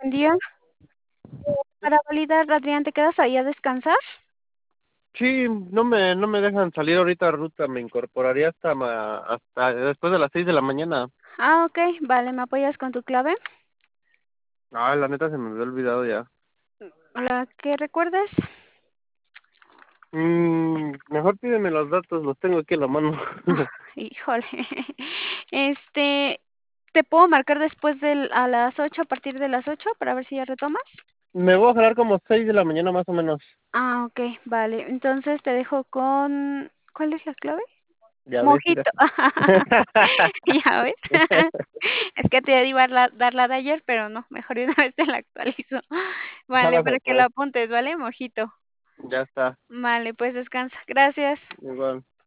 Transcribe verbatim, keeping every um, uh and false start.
buen día. Para validar, Adrián, ¿te quedas ahí a descansar? Sí, no me, no me dejan salir ahorita a ruta, me incorporaría hasta, ma- hasta después de las seis de la mañana. Ah, ok, vale, ¿me apoyas con tu clave? Ah, la neta se me había olvidado ya. ¿La que recuerdes? Mm, mejor pídeme los datos, los tengo aquí en la mano. Híjole. Este, ¿te puedo marcar después del, a las ocho, a partir de las ocho, para ver si ya retomas? Me voy a jalar como seis de la mañana más o menos. Ah, ok, vale. Entonces te dejo con... ¿Cuál es la clave? Ya ves, mira. Mojito. Ya ves. Es que te iba a la- dar la de ayer, pero no, mejor de una vez te la actualizo. Vale, para Hágase que lo pues, apuntes, ¿vale? Mojito. ya está. Vale, pues descansa. Gracias. Igual.